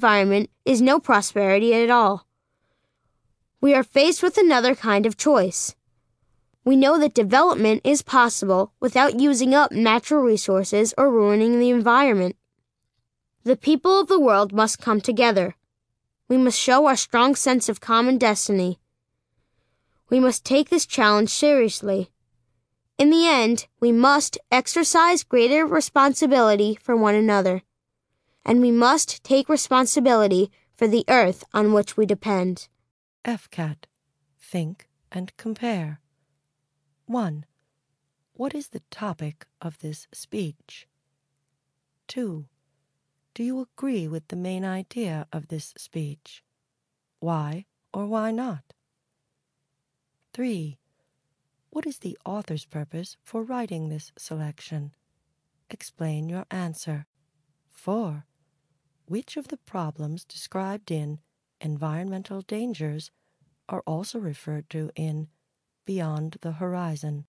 environment is no prosperity at all. We are faced with another kind of choice. We know that development is possible without using up natural resources or ruining the environment. The people of the world must come together. We must show our strong sense of common destiny. We must take this challenge seriously. In the end, we must exercise greater responsibility for one another, and we must take responsibility for the earth on which we depend. FCAT. Think and compare. 1. What is the topic of this speech? 2. Do you agree with the main idea of this speech? Why or why not? 3. What is the author's purpose for writing this selection? Explain your answer. 4. Which of the problems described in Environmental Dangers are also referred to in Beyond the Horizon?